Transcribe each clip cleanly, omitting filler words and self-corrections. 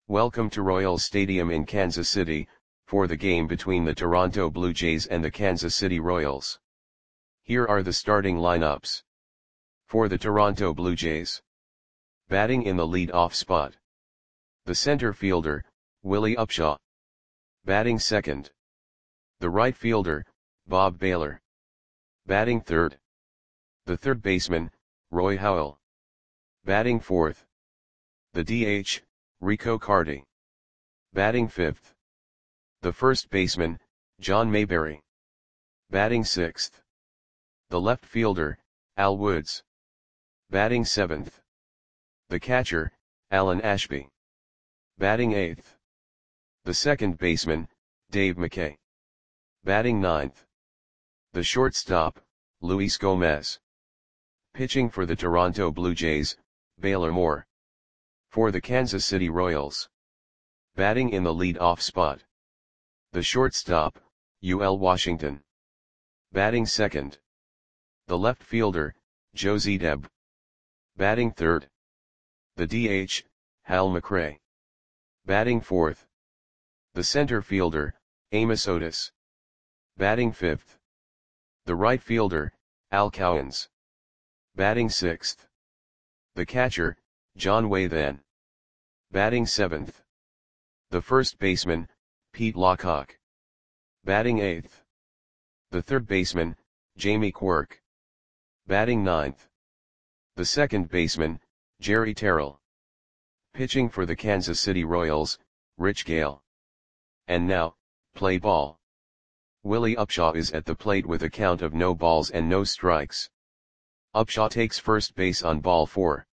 Welcome to Royals Stadium in Kansas City, for the game between the Toronto Blue Jays and the Kansas City Royals. Here are the starting lineups. For the Toronto Blue Jays. Batting in the lead-off spot. The center fielder, Willie Upshaw. Batting second. The right fielder, Bob Baylor. Batting third. The third baseman, Roy Howell. Batting fourth. The DH, Rico Carty. Batting fifth. The first baseman, John Mayberry. Batting sixth. The left fielder, Al Woods. Batting seventh. The catcher, Alan Ashby. Batting eighth. The second baseman, Dave McKay. Batting ninth. The shortstop, Luis Gomez. Pitching for the Toronto Blue Jays, Baylor Moore. For the Kansas City Royals. Batting in the lead-off spot. The shortstop, UL Washington. Batting second. The left fielder, Joe Zedeb. Batting third. The DH, Hal McRae. Batting fourth. The center fielder, Amos Otis. Batting fifth. The right fielder, Al Cowens. Batting sixth. The catcher, John Wathan. Batting seventh. The first baseman, Pete Lockhart. Batting eighth. The third baseman, Jamie Quirk. Batting ninth. The second baseman, Jerry Terrell. Pitching for the Kansas City Royals, Rich Gale. And now, play ball. Willie Upshaw is at the plate with a count of no balls and no strikes. Upshaw takes first base on ball 4.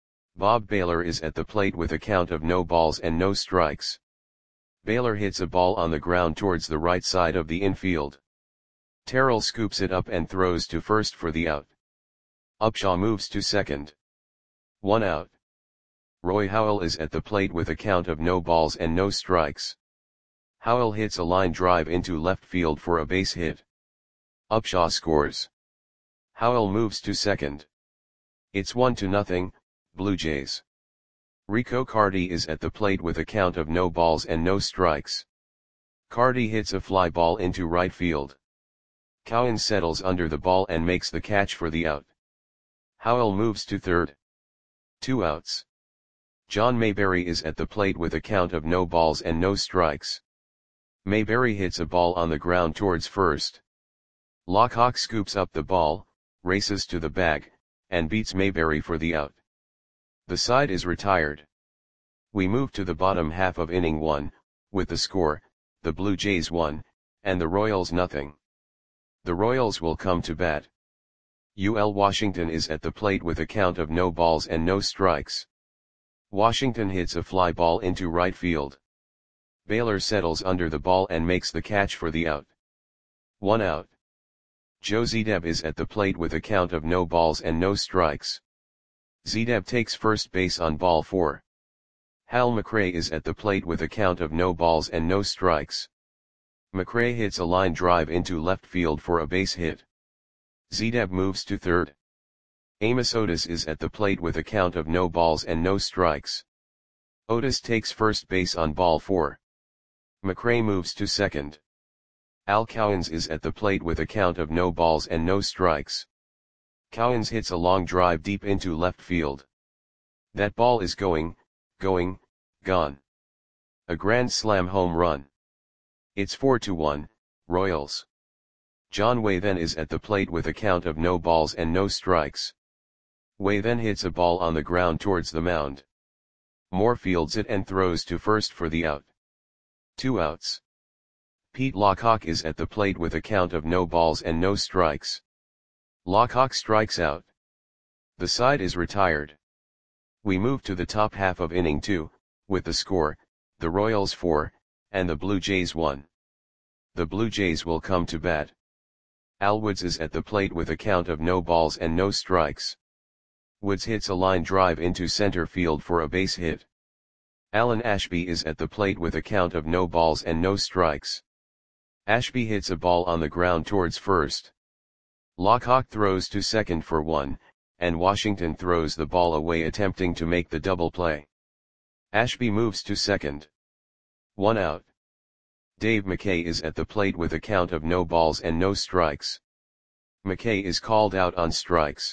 Bob Baylor is at the plate with a count of no balls and no strikes. Baylor hits a ball on the ground towards the right side of the infield. Terrell scoops it up and throws to first for the out. Upshaw moves to second. 1 out. Roy Howell is at the plate with a count of no balls and no strikes. Howell hits a line drive into left field for a base hit. Upshaw scores. Howell moves to second. It's 1-0, Blue Jays. Rico Carty is at the plate with a count of no balls and no strikes. Carty hits a fly ball into right field. Cowens settles under the ball and makes the catch for the out. Howell moves to third. 2 outs. John Mayberry is at the plate with a count of no balls and no strikes. Mayberry hits a ball on the ground towards first. Lockhart scoops up the ball, races to the bag, and beats Mayberry for the out. The side is retired. We move to the bottom half of inning 1, with the score, the Blue Jays 1, and the Royals 0. The Royals will come to bat. UL Washington is at the plate with a count of no balls and no strikes. Washington hits a fly ball into right field. Baylor settles under the ball and makes the catch for the out. 1 out. Joe Zedeb is at the plate with a count of no balls and no strikes. Zedeb takes first base on ball 4. Hal McRae is at the plate with a count of no balls and no strikes. McRae hits a line drive into left field for a base hit. Zedeb moves to third. Amos Otis is at the plate with a count of no balls and no strikes. Otis takes first base on ball 4. McRae moves to second. Al Cowens is at the plate with a count of no balls and no strikes. Cowens hits a long drive deep into left field. That ball is gone. A grand slam home run. It's 4-1, Royals. John Wathan is at the plate with a count of no balls and no strikes. Wathan hits a ball on the ground towards the mound. Moore fields it and throws to first for the out. 2 outs. Pete Lockhart is at the plate with a count of no balls and no strikes. Lockhart strikes out. The side is retired. We move to the top half of inning 2, with the score, the Royals 4, and the Blue Jays 1. The Blue Jays will come to bat. Al Woods is at the plate with a count of no balls and no strikes. Woods hits a line drive into center field for a base hit. Alan Ashby is at the plate with a count of no balls and no strikes. Ashby hits a ball on the ground towards first. Lockhart throws to second for 1, and Washington throws the ball away attempting to make the double play. Ashby moves to second. 1 out. Dave McKay is at the plate with a count of no balls and no strikes. McKay is called out on strikes.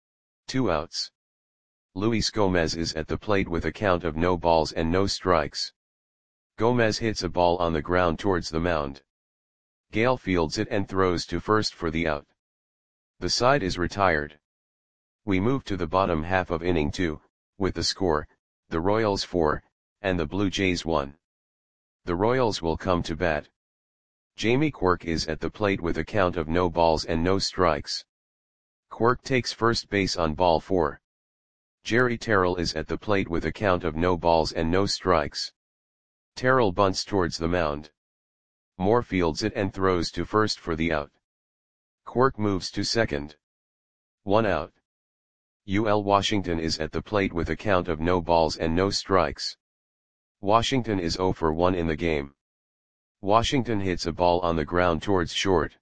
2 outs. Luis Gomez is at the plate with a count of no balls and no strikes. Gomez hits a ball on the ground towards the mound. Gale fields it and throws to first for the out. The side is retired. We move to the bottom half of inning 2, with the score, the Royals 4, and the Blue Jays 1. The Royals will come to bat. Jamie Quirk is at the plate with a count of no balls and no strikes. Quirk takes first base on ball 4. Jerry Terrell is at the plate with a count of no balls and no strikes. Terrell bunts towards the mound. Moore fields it and throws to first for the out. Quirk moves to second. 1 out. UL Washington is at the plate with a count of no balls and no strikes. Washington is 0 for 1 in the game. Washington hits a ball on the ground towards short.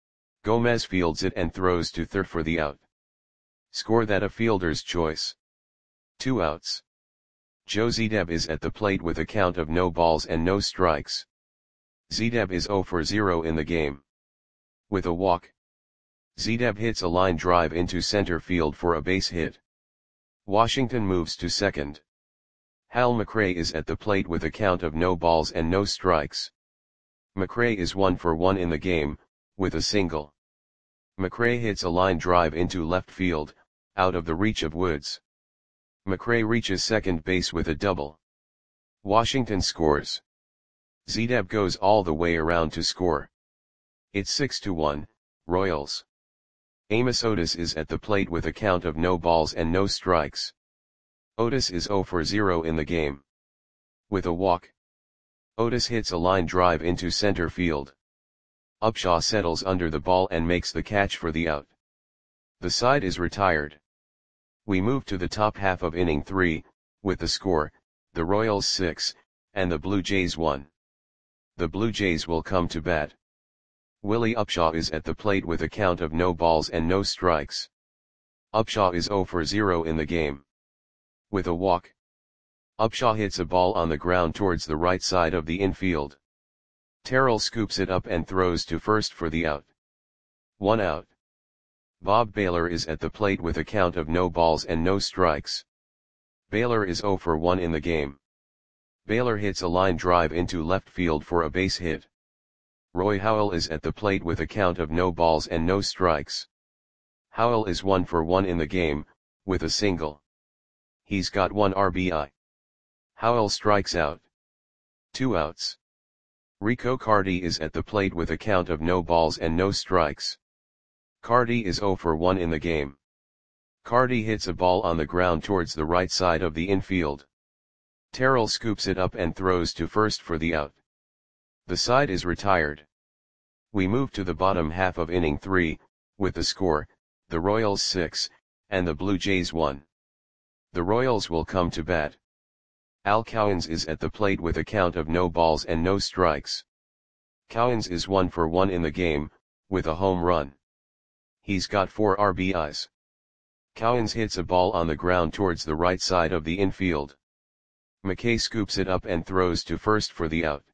Gomez fields it and throws to third for the out. Score that a fielder's choice. 2 outs. Joe Zedeb is at the plate with a count of no balls and no strikes. Zedeb is 0 for 0 in the game. With a walk, Zedeb hits a line drive into center field for a base hit. Washington moves to second. Hal McRae is at the plate with a count of no balls and no strikes. McRae is 1 for 1 in the game, with a single. McRae hits a line drive into left field, out of the reach of Woods. McRae reaches second base with a double. Washington scores. Zedeb goes all the way around to score. It's 6-1, Royals. Amos Otis is at the plate with a count of no balls and no strikes. Otis is 0 for 0 in the game. With a walk, Otis hits a line drive into center field. Upshaw settles under the ball and makes the catch for the out. The side is retired. We move to the top half of inning 3, with the score, the Royals 6, and the Blue Jays 1. The Blue Jays will come to bat. Willie Upshaw is at the plate with a count of no balls and no strikes. Upshaw is 0 for 0 in the game. With a walk, Upshaw hits a ball on the ground towards the right side of the infield. Terrell scoops it up and throws to first for the out. 1 out. Bob Baylor is at the plate with a count of no balls and no strikes. Baylor is 0 for 1 in the game. Baylor hits a line drive into left field for a base hit. Roy Howell is at the plate with a count of no balls and no strikes. Howell is 1 for 1 in the game, with a single. He's got 1 RBI. Howell strikes out. 2 outs. Rico Carty is at the plate with a count of no balls and no strikes. Carty is 0 for 1 in the game. Carty hits a ball on the ground towards the right side of the infield. Terrell scoops it up and throws to first for the out. The side is retired. We move to the bottom half of inning 3, with the score, the Royals 6, and the Blue Jays 1. The Royals will come to bat. Al Cowens is at the plate with a count of no balls and no strikes. Cowens is 1 for 1 in the game, with a home run. He's got 4 RBIs. Cowens hits a ball on the ground towards the right side of the infield. McKay scoops it up and throws to first for the out.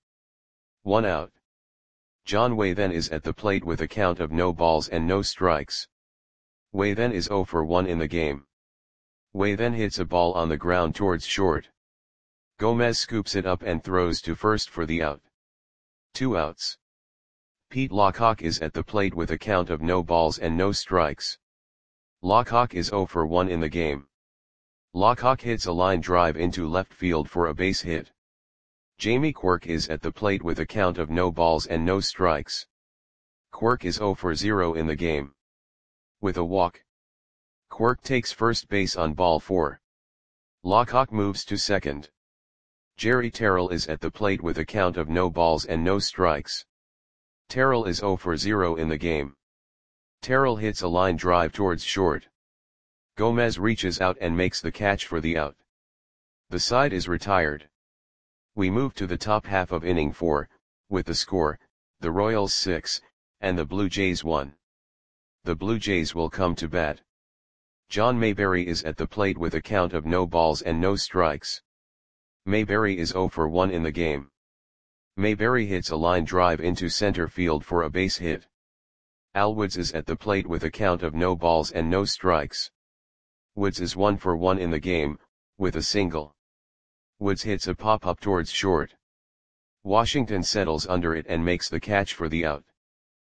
1 out. John Wathen is at the plate with a count of no balls and no strikes. Wathen is 0 for 1 in the game. Wathen hits a ball on the ground towards short. Gomez scoops it up and throws to first for the out. 2 outs. Pete Lockhawk is at the plate with a count of no balls and no strikes. Lockhawk is 0 for 1 in the game. Lockhawk hits a line drive into left field for a base hit. Jamie Quirk is at the plate with a count of no balls and no strikes. Quirk is 0 for 0 in the game. With a walk, Quirk takes first base on ball 4. Lockhawk moves to second. Jerry Terrell is at the plate with a count of no balls and no strikes. Terrell is 0 for 0 in the game. Terrell hits a line drive towards short. Gomez reaches out and makes the catch for the out. The side is retired. We move to the top half of inning 4, with the score, the Royals 6, and the Blue Jays 1. The Blue Jays will come to bat. John Mayberry is at the plate with a count of no balls and no strikes. Mayberry is 0 for 1 in the game. Mayberry hits a line drive into center field for a base hit. Al Woods is at the plate with a count of no balls and no strikes. Woods is 1 for 1 in the game, with a single. Woods hits a pop-up towards short. Washington settles under it and makes the catch for the out.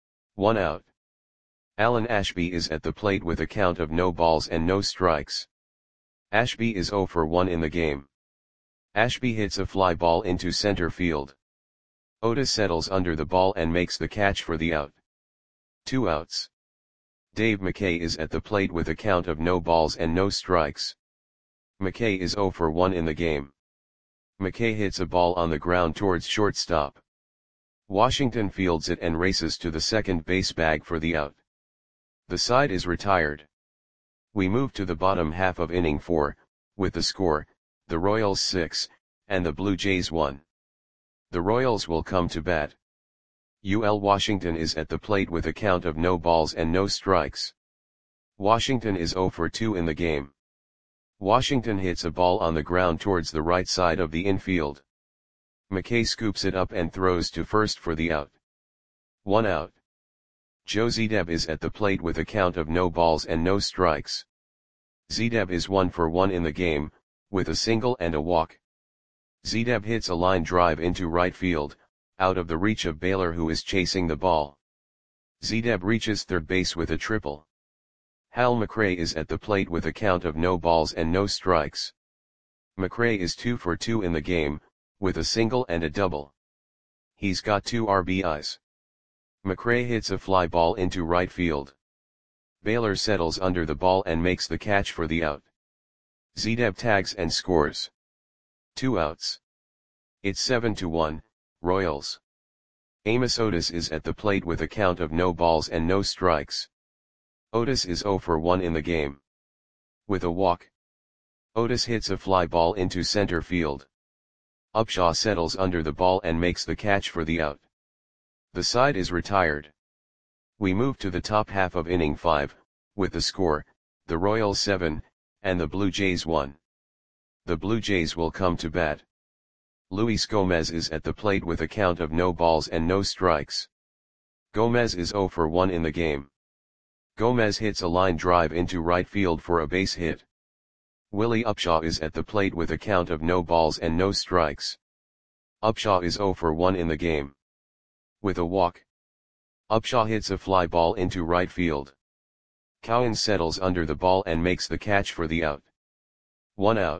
1 out. Alan Ashby is at the plate with a count of no balls and no strikes. Ashby is 0 for 1 in the game. Ashby hits a fly ball into center field. Otis settles under the ball and makes the catch for the out. 2 outs. Dave McKay is at the plate with a count of no balls and no strikes. McKay is 0 for 1 in the game. McKay hits a ball on the ground towards shortstop. Washington fields it and races to the second base bag for the out. The side is retired. We move to the bottom half of inning 4, with the score, the Royals 6, and the Blue Jays 1. The Royals will come to bat. UL Washington is at the plate with a count of no balls and no strikes. Washington is 0 for 2 in the game. Washington hits a ball on the ground towards the right side of the infield. McKay scoops it up and throws to first for the out. 1 out. Joe Zedeb is at the plate with a count of no balls and no strikes. Zedeb is 1 for 1 in the game, with a single and a walk. Zedeb hits a line drive into right field, out of the reach of Baylor, who is chasing the ball. Zedeb reaches third base with a triple. Hal McRae is at the plate with a count of no balls and no strikes. McRae is 2 for 2 in the game, with a single and a double. He's got 2 RBIs. McRae hits a fly ball into right field. Baylor settles under the ball and makes the catch for the out. Zedeb tags and scores. 2 outs. It's 7-1, Royals. Amos Otis is at the plate with a count of no balls and no strikes. Otis is 0 for 1 in the game. With a walk. Otis hits a fly ball into center field. Upshaw settles under the ball and makes the catch for the out. The side is retired. We move to the top half of inning 5, with the score, the Royals 7, and the Blue Jays 1. The Blue Jays will come to bat. Luis Gomez is at the plate with a count of no balls and no strikes. Gomez is 0 for 1 in the game. Gomez hits a line drive into right field for a base hit. Willie Upshaw is at the plate with a count of no balls and no strikes. Upshaw is 0 for 1 in the game. With a walk. Upshaw hits a fly ball into right field. Cowens settles under the ball and makes the catch for the out. 1 out.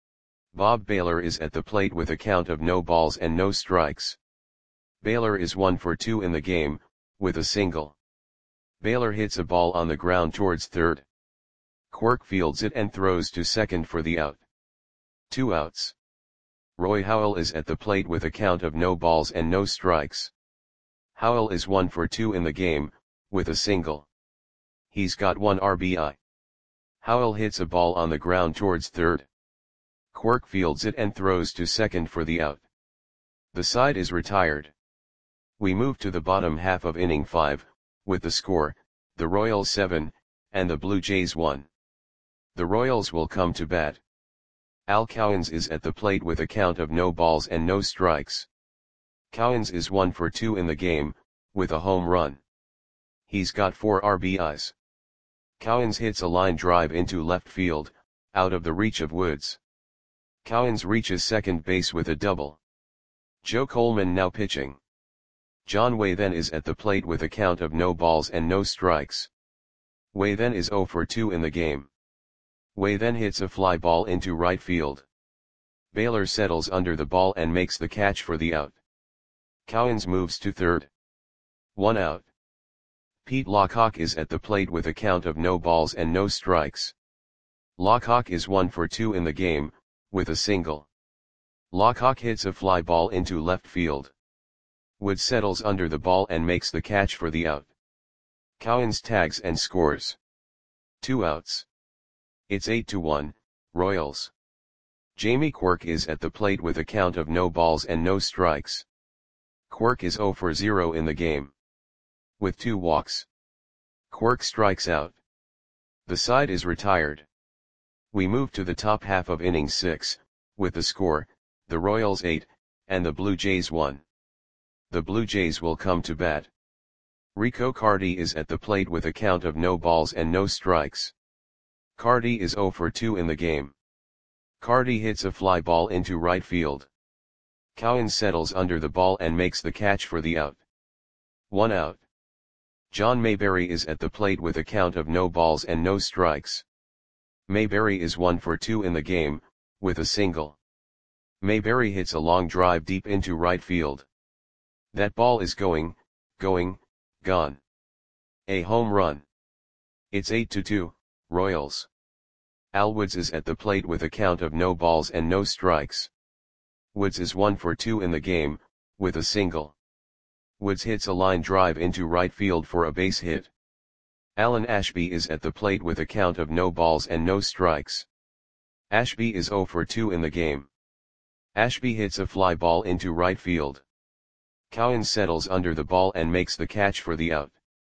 Bob Baylor is at the plate with a count of no balls and no strikes. Baylor is 1 for 2 in the game, with a single. Baylor hits a ball on the ground towards third. Quirk fields it and throws to second for the out. 2 outs. Roy Howell is at the plate with a count of no balls and no strikes. Howell is 1 for 2 in the game, with a single. He's got 1 RBI. Howell hits a ball on the ground towards third. Quirk fields it and throws to second for the out. The side is retired. We move to the bottom half of inning 5, with the score, the Royals 7, and the Blue Jays 1. The Royals will come to bat. Al Cowens is at the plate with a count of no balls and no strikes. Cowens is 1 for 2 in the game, with a home run. He's got 4 RBIs. Cowens hits a line drive into left field, out of the reach of Woods. Cowens reaches second base with a double. Joe Coleman now pitching. John Way then is at the plate with a count of no balls and no strikes. Way then is 0 for 2 in the game. Way then hits a fly ball into right field. Baylor settles under the ball and makes the catch for the out. Cowens moves to third. 1 out. Pete Lockhawk is at the plate with a count of no balls and no strikes. Lockhawk is 1 for 2 in the game, with a single. Lockhawk hits a fly ball into left field. Wood settles under the ball and makes the catch for the out. Cowens tags and scores. 2 outs. It's 8-1, Royals. Jamie Quirk is at the plate with a count of no balls and no strikes. Quirk is 0 for 0 in the game. With 2 walks. Quirk strikes out. The side is retired. We move to the top half of inning 6, with the score, the Royals 8, and the Blue Jays 1. The Blue Jays will come to bat. Rico Carty is at the plate with a count of no balls and no strikes. Carty is 0 for 2 in the game. Carty hits a fly ball into right field. Cowan settles under the ball and makes the catch for the out. 1 out. John Mayberry is at the plate with a count of no balls and no strikes. Mayberry is 1 for 2 in the game, with a single. Mayberry hits a long drive deep into right field. That ball is going, gone. A home run. It's 8-2, Royals. Al Woods is at the plate with a count of no balls and no strikes. Woods is 1 for 2 in the game, with a single. Woods hits a line drive into right field for a base hit. Alan Ashby is at the plate with a count of no balls and no strikes. Ashby is 0 for 2 in the game. Ashby hits a fly ball into right field. Cowan settles under the ball and makes the catch for the out.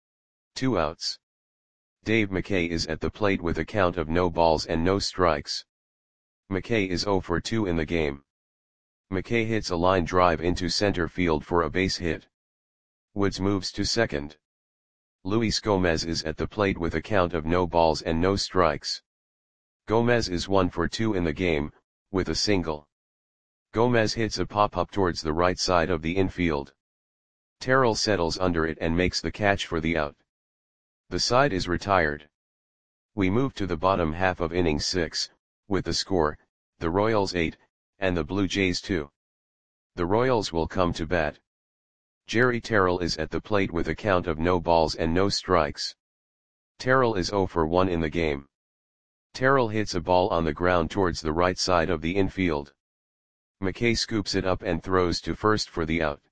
2 outs. Dave McKay is at the plate with a count of no balls and no strikes. McKay is 0 for 2 in the game. McKay hits a line drive into center field for a base hit. Woods moves to second. Luis Gomez is at the plate with a count of no balls and no strikes. Gomez is 1 for 2 in the game, with a single. Gomez hits a pop-up towards the right side of the infield. Terrell settles under it and makes the catch for the out. The side is retired. We move to the bottom half of inning 6, with the score, the Royals 8, and the Blue Jays 2. The Royals will come to bat. Jerry Terrell is at the plate with a count of no balls and no strikes. Terrell is 0 for 1 in the game. Terrell hits a ball on the ground towards the right side of the infield. McKay scoops it up and throws to first for the out.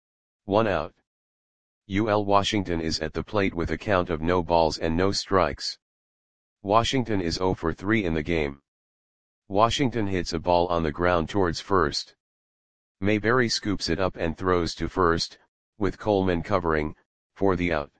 1 out. UL Washington is at the plate with a count of no balls and no strikes. Washington is 0 for 3 in the game. Washington hits a ball on the ground towards first. Mayberry scoops it up and throws to first, with Coleman covering, for the out.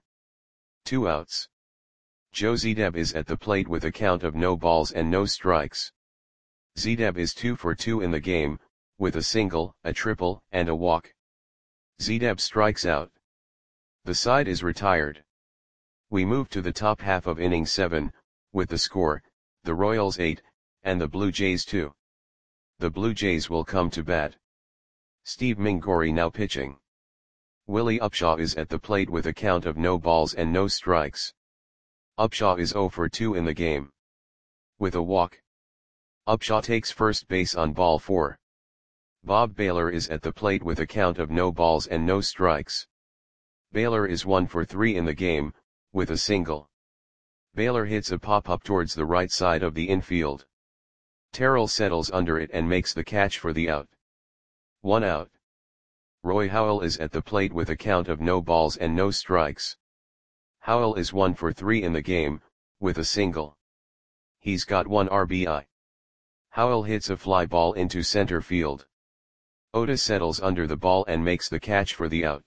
2 outs. Joe Zedeb is at the plate with a count of no balls and no strikes. Zedeb is 2 for 2 in the game, with a single, a triple, and a walk. Zedeb strikes out. The side is retired. We move to the top half of inning 7, with the score, the Royals 8, and the Blue Jays 2. The Blue Jays will come to bat. Steve Mingori now pitching. Willie Upshaw is at the plate with a count of no balls and no strikes. Upshaw is 0 for 2 in the game. With a walk. Upshaw takes first base on ball 4. Bob Baylor is at the plate with a count of no balls and no strikes. Baylor is 1 for 3 in the game, with a single. Baylor hits a pop-up towards the right side of the infield. Terrell settles under it and makes the catch for the out. 1 out. Roy Howell is at the plate with a count of no balls and no strikes. Howell is 1 for 3 in the game, with a single. He's got 1 RBI. Howell hits a fly ball into center field. Otis settles under the ball and makes the catch for the out.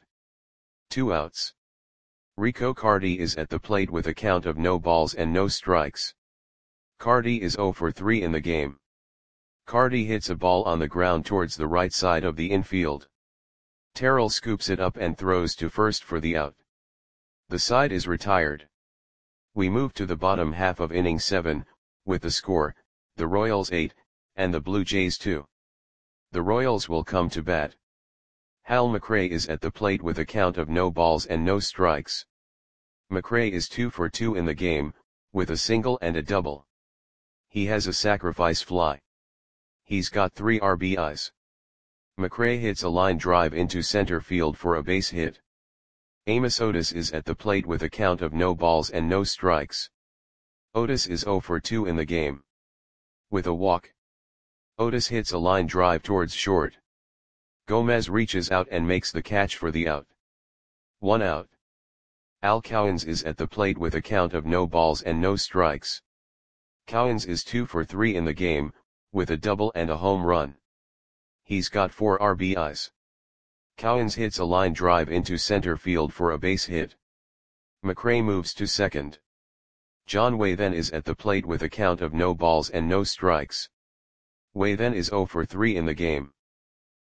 2 outs. Rico Carty is at the plate with a count of no balls and no strikes. Carty is 0 for 3 in the game. Carty hits a ball on the ground towards the right side of the infield. Terrell scoops it up and throws to first for the out. The side is retired. We move to the bottom half of inning 7, with the score, the Royals 8, and the Blue Jays 2. The Royals will come to bat. Hal McRae is at the plate with a count of no balls and no strikes. McRae is 2 for 2 in the game, with a single and a double. He has a sacrifice fly. He's got 3 RBIs. McRae hits a line drive into center field for a base hit. Amos Otis is at the plate with a count of no balls and no strikes. Otis is 0 for 2 in the game. With a walk. Otis hits a line drive towards short. Gomez reaches out and makes the catch for the out. 1 out. Al Cowens is at the plate with a count of no balls and no strikes. Cowens is 2 for 3 in the game, with a double and a home run. He's got 4 RBIs. Cowens hits a line drive into center field for a base hit. McRae moves to second. John Way then is at the plate with a count of no balls and no strikes. Way then is 0 for 3 in the game.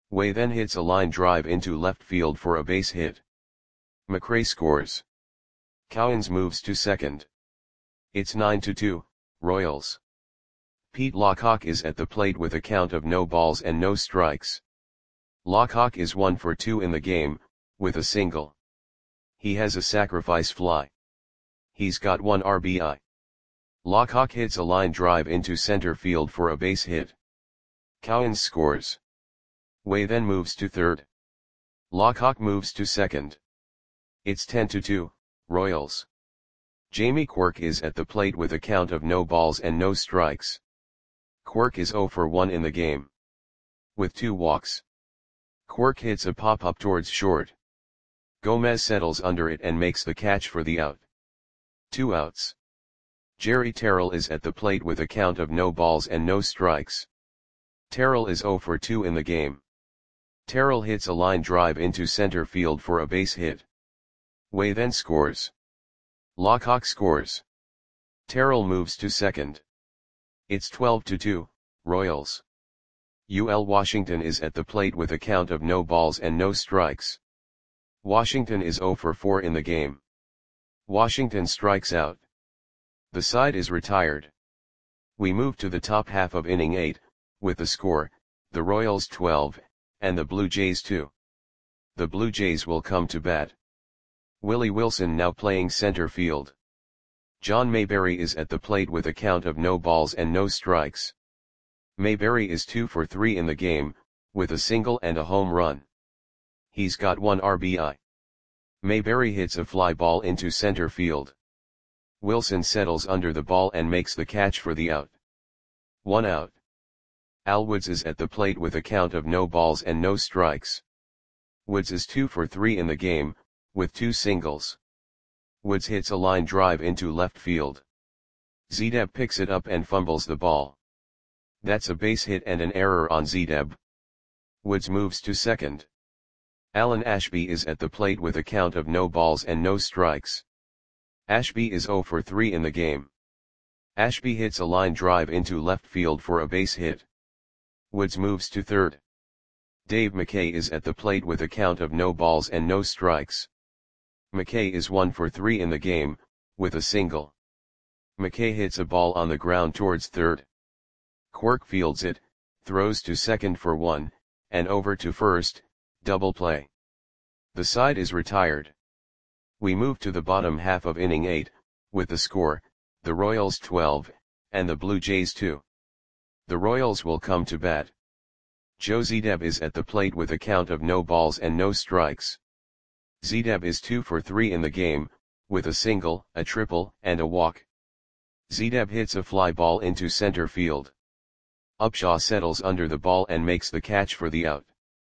Way then hits a line drive into left field for a base hit. McRae scores. Cowens moves to second. It's 9-2, Royals. Pete Lockhawk is at the plate with a count of no balls and no strikes. Lockhawk is 1 for 2 in the game, with a single. He has a sacrifice fly. He's got 1 RBI. Lockhawk hits a line drive into center field for a base hit. Cowens scores. Way then moves to third. Lockhawk moves to second. It's 10-2, Royals. Jamie Quirk is at the plate with a count of no balls and no strikes. Quirk is 0 for 1 in the game. With 2 walks. Quirk hits a pop-up towards short. Gomez settles under it and makes the catch for the out. 2 outs. Jerry Terrell is at the plate with a count of no balls and no strikes. Terrell is 0 for 2 in the game. Terrell hits a line drive into center field for a base hit. Way then scores. Lockhawk scores. Terrell moves to second. It's 12-2, Royals. UL Washington is at the plate with a count of no balls and no strikes. Washington is 0 for 4 in the game. Washington strikes out. The side is retired. We move to the top half of inning 8, with the score, the Royals 12, and the Blue Jays 2. The Blue Jays will come to bat. Willie Wilson now playing center field. John Mayberry is at the plate with a count of no balls and no strikes. Mayberry is 2 for 3 in the game, with a single and a home run. He's got 1 RBI. Mayberry hits a fly ball into center field. Wilson settles under the ball and makes the catch for the out. 1 out. Al Woods is at the plate with a count of no balls and no strikes. Woods is 2 for 3 in the game, with 2 singles. Woods hits a line drive into left field. Zedeb picks it up and fumbles the ball. That's a base hit and an error on Zedeb. Woods moves to second. Alan Ashby is at the plate with a count of no balls and no strikes. Ashby is 0 for 3 in the game. Ashby hits a line drive into left field for a base hit. Woods moves to third. Dave McKay is at the plate with a count of no balls and no strikes. McKay is 1 for 3 in the game, with a single. McKay hits a ball on the ground towards third. Quirk fields it, throws to second for 1, and over to first, double play. The side is retired. We move to the bottom half of inning 8, with the score, the Royals 12, and the Blue Jays 2. The Royals will come to bat. Joe Zedeb is at the plate with a count of no balls and no strikes. Zedeb is 2 for 3 in the game, with a single, a triple, and a walk. Zedeb hits a fly ball into center field. Upshaw settles under the ball and makes the catch for the out.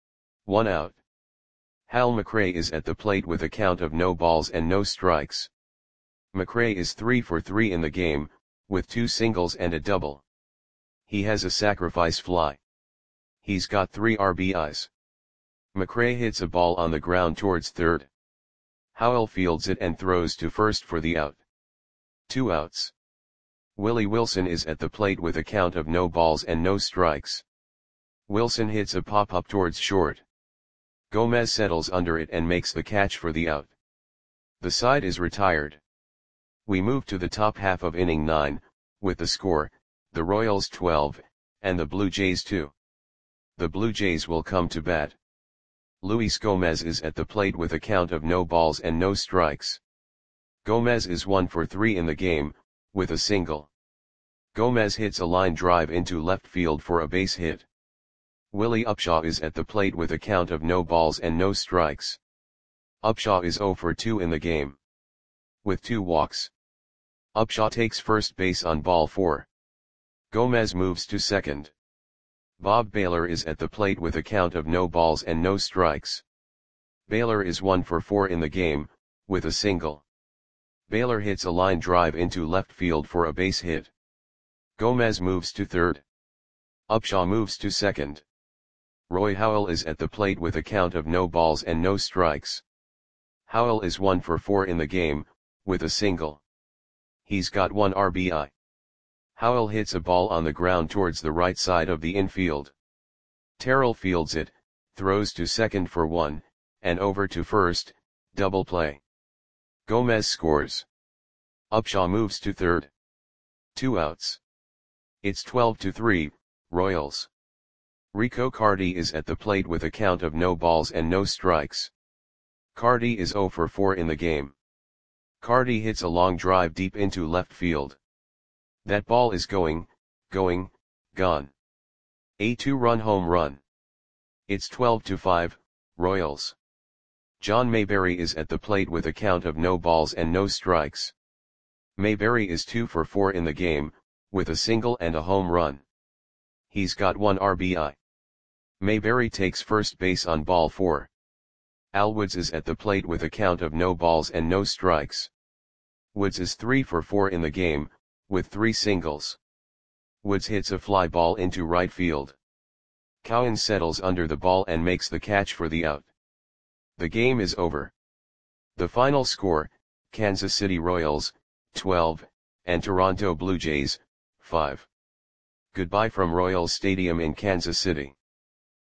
1 out. Hal McRae is at the plate with a count of no balls and no strikes. McRae is 3 for 3 in the game, with 2 singles and a double. He has a sacrifice fly. He's got 3 RBIs. McRae hits a ball on the ground towards third. Howell fields it and throws to first for the out. 2 outs. Willie Wilson is at the plate with a count of no balls and no strikes. Wilson hits a pop-up towards short. Gomez settles under it and makes the catch for the out. The side is retired. We move to the top half of inning 9, with the score, the Royals 12, and the Blue Jays 2. The Blue Jays will come to bat. Luis Gomez is at the plate with a count of no balls and no strikes. Gomez is 1 for 3 in the game, with a single. Gomez hits a line drive into left field for a base hit. Willie Upshaw is at the plate with a count of no balls and no strikes. Upshaw is 0 for 2 in the game. With 2 walks. Upshaw takes first base on ball 4. Gomez moves to second. Bob Baylor is at the plate with a count of no balls and no strikes. Baylor is 1 for 4 in the game, with a single. Baylor hits a line drive into left field for a base hit. Gomez moves to third. Upshaw moves to second. Roy Howell is at the plate with a count of no balls and no strikes. Howell is 1 for 4 in the game, with a single. He's got 1 RBI. Howell hits a ball on the ground towards the right side of the infield. Terrell fields it, throws to second for 1, and over to first, double play. Gomez scores. Upshaw moves to third. 2 outs. It's 12-3, Royals. Rico Carty is at the plate with a count of no balls and no strikes. Carty is 0 for 4 in the game. Carty hits a long drive deep into left field. That ball is going, gone. A 2-run home run. It's 12-5, Royals. John Mayberry is at the plate with a count of no balls and no strikes. Mayberry is 2 for 4 in the game, with a single and a home run. He's got 1 RBI. Mayberry takes first base on ball 4. Al Woods is at the plate with a count of no balls and no strikes. Woods is 3 for 4 in the game, with 3 singles. Woods hits a fly ball into right field. Cowan settles under the ball and makes the catch for the out. The game is over. The final score, Kansas City Royals, 12, and Toronto Blue Jays, 5. Goodbye from Royals Stadium in Kansas City.